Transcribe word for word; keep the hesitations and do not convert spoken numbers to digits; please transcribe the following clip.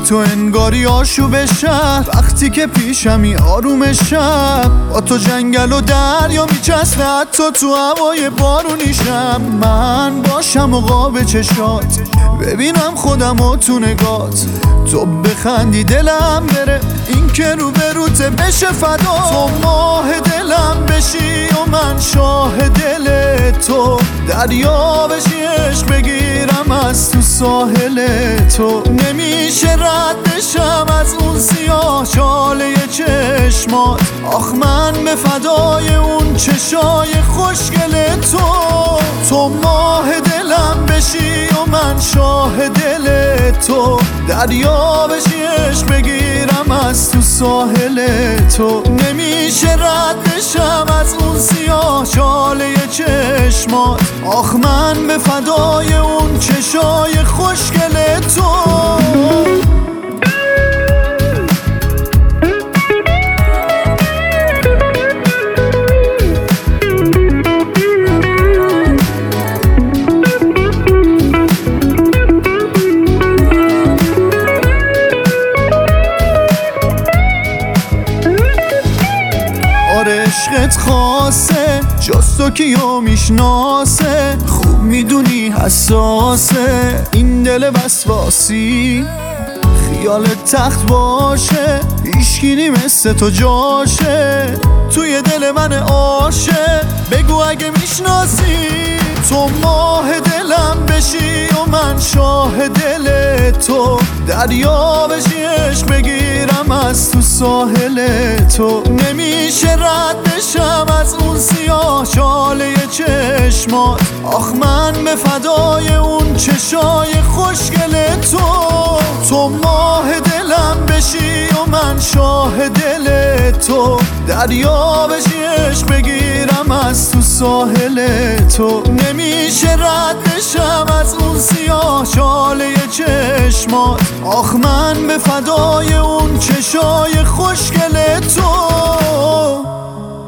تو انگاری آشوب شب، وقتی که پیشمی آروم شب. با تو جنگل و دریا میچسبه، حتی تو هوای بارونیشم. من باشم و قاب چشات، ببینم خودم و تو نگات. تو بخندی دلم بره، این که رو به روته بشه فدا. تو ماه دلم بشی و من شاه دل تو، دریا بشی عشق بگیرم از تو ساحل تو. نمیشه رد بشم از اون سیاه چاله چشمات، آخ من به فدای اون چشای خوشگل تو. تو ماه دلم بشی و من شاه دل تو، دریا بشی عشق بگیرم از تو ساحل تو. نمیشه رد بشم از اون سیاه چاله چشمات، آخ من به فدای اون چشای خوشگل تو. عشقت خاصه جز تو کیو میشناسه، خوب میدونی حساسه این دل وسواسی. خیال تخت باشه هیچکی مثل تو جاشه، توی دل من عاشق بگو اگه میشناسی. تو ماه دلم بشی و من شاه دل تو، دریا بشی عشق بگیرم از تو ساحل تو. نمیشه رد بشم از اون سیاه چاله چشمات، آخ من به فدای اون چشای خوشگل تو. تو ماه دلم بشی و من شاه دل تو، دریا بشی عشق بگیرم از تو ساحل تو. نمیشه رد بشم از اون سیاه چاله چشمات، آخ من به فدای اون چشای خوشگل تو.